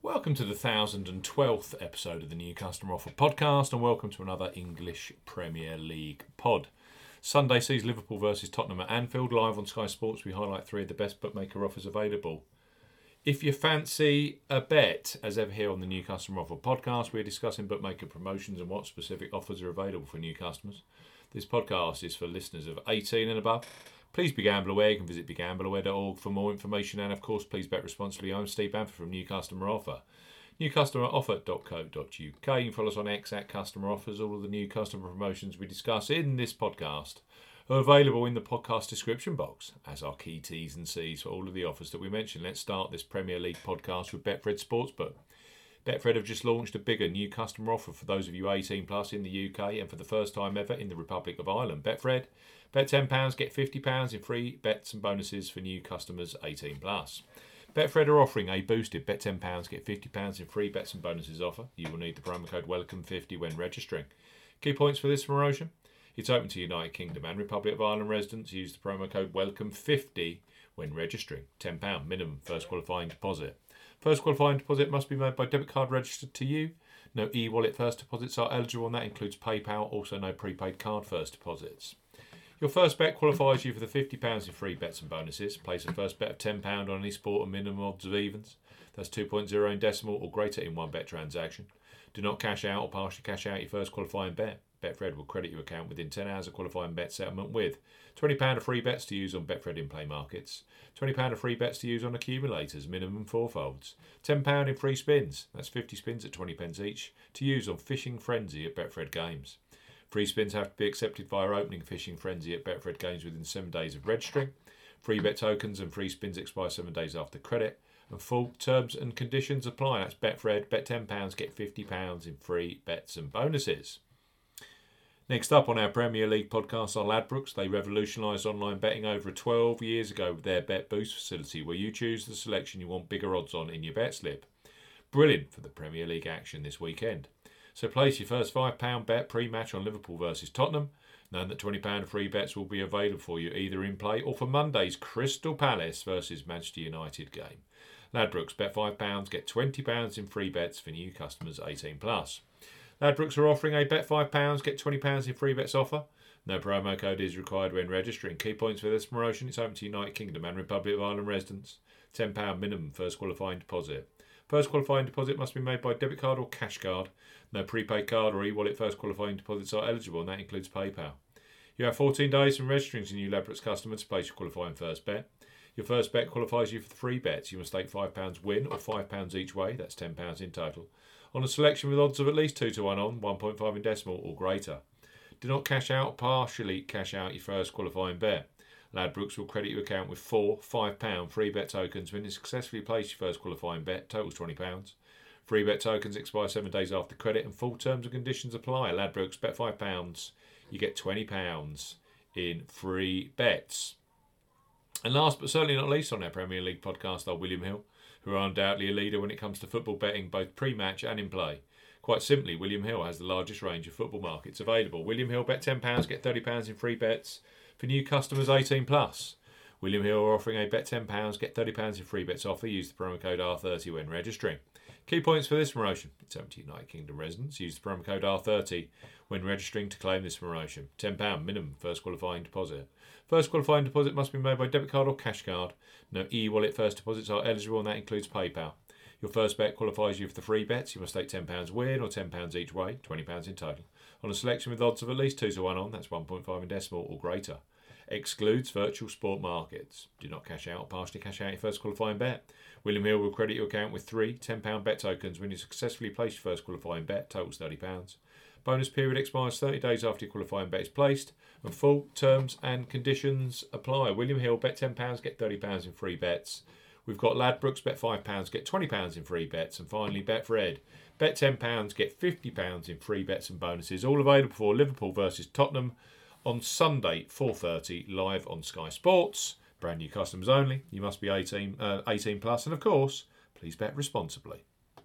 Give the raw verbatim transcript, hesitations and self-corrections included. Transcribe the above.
Welcome to the one thousand twelfth episode of the New Customer Offer podcast, and welcome to another English Premier League pod. Sunday sees Liverpool versus Tottenham at Anfield. Live on Sky Sports, we highlight three of the best bookmaker offers available. If you fancy a bet, as ever here on the New Customer Offer podcast, we're discussing bookmaker promotions and what specific offers are available for new customers. This podcast is for listeners of eighteen and above. Please be gamble aware. You can visit be gamble aware dot org for more information, and of course, please bet responsibly. I'm Steve Bamford from New Customer Offer. new customer offer dot co dot uk. You can follow us on X at Customer Offers. All of the new customer promotions we discuss in this podcast are available in the podcast description box, as are key T's and C's for all of the offers that we mentioned. Let's start this Premier League podcast with Betfred Sportsbook. Betfred have just launched a bigger new customer offer for those of you eighteen plus in the U K and for the first time ever in the Republic of Ireland. Betfred, bet ten pounds, get fifty pounds in free bets and bonuses for new customers eighteen plus. Betfred are offering a boosted bet ten pounds, get fifty pounds in free bets and bonuses offer. You will need the promo code welcome fifty when registering. Key points for this promotion: it's open to United Kingdom and Republic of Ireland residents. Use the promo code welcome fifty when registering. ten pounds minimum first qualifying deposit. First qualifying deposit must be made by debit card registered to you. No e-wallet first deposits are eligible, and that includes PayPal. Also, no prepaid card first deposits. Your first bet qualifies you for the fifty pounds in free bets and bonuses. Place a first bet of ten pounds on any sport and minimum odds of evens. That's two point oh in decimal or greater in one bet transaction. Do not cash out or partially cash out your first qualifying bet. Betfred will credit your account within ten hours of qualifying bet settlement with twenty pounds of free bets to use on Betfred in-play markets, twenty pounds of free bets to use on accumulators, minimum fourfolds, ten pounds in free spins, that's fifty spins at twenty pence each, to use on Fishing Frenzy at Betfred Games. Free spins have to be accepted via opening Fishing Frenzy at Betfred Games within seven days of registering. Free bet tokens and free spins expire seven days after credit, and full terms and conditions apply. That's Betfred, bet ten pounds, get fifty pounds in free bets and bonuses. Next up on our Premier League podcast are Ladbrokes. They revolutionised online betting over twelve years ago with their Bet Boost facility, where you choose the selection you want bigger odds on in your bet slip. Brilliant for the Premier League action this weekend. So place your first five pounds bet pre-match on Liverpool versus Tottenham, knowing that twenty pounds of free bets will be available for you either in play or for Monday's Crystal Palace versus Manchester United game. Ladbrokes, bet five pounds, get twenty pounds in free bets for new customers eighteen plus. Ladbrokes are offering a bet five pounds, get twenty pounds in free bets offer. No promo code is required when registering. Key points for this promotion: it's open to United Kingdom and Republic of Ireland residents. ten pounds minimum first qualifying deposit. First qualifying deposit must be made by debit card or cash card. No prepaid card or e-wallet first qualifying deposits are eligible, and that includes PayPal. You have fourteen days from registering as a new Ladbrokes customer to place your qualifying first bet. Your first bet qualifies you for the free bets. You must stake five pounds win or five pounds each way, that's ten pounds in total, on a selection with odds of at least two to one on, one point five in decimal or greater. Do not cash out or partially cash out your first qualifying bet. Ladbrokes will credit your account with four five pounds free bet tokens when you successfully place your first qualifying bet, totals twenty pounds. Free bet tokens expire seven days after credit, and full terms and conditions apply. Ladbrokes, bet five pounds, you get twenty pounds in free bets. And last but certainly not least on our Premier League podcast are William Hill, who are undoubtedly a leader when it comes to football betting, both pre-match and in play. Quite simply, William Hill has the largest range of football markets available. William Hill, bet ten pounds, get thirty pounds in free bets for new customers eighteen plus. William Hill are offering a bet ten pounds, get thirty pounds in free bets offer. Use the promo code R thirty when registering. Key points for this promotion: it's open to United Kingdom residents. Use the promo code R thirty when registering to claim this promotion. ten pounds minimum first qualifying deposit. First qualifying deposit must be made by debit card or cash card. No e-wallet first deposits are eligible, and that includes PayPal. Your first bet qualifies you for the free bets. You must stake ten pounds win or ten pounds each way, twenty pounds in total, on a selection with odds of at least two to one on, that's one point five in decimal or greater. Excludes virtual sport markets. Do not cash out or partially cash out your first qualifying bet. William Hill will credit your account with three ten pounds bet tokens when you successfully place your first qualifying bet, totals thirty pounds. Bonus period expires thirty days after your qualifying bet is placed, and full terms and conditions apply. William Hill, bet ten pounds, get thirty pounds in free bets. We've got Ladbrokes, bet five pounds, get twenty pounds in free bets. And finally, Betfred, bet ten pounds, get fifty pounds in free bets and bonuses. All available for Liverpool versus Tottenham on Sunday, four thirty, live on Sky Sports. Brand new customers only. You must be eighteen, uh, eighteen plus. And of course, please bet responsibly.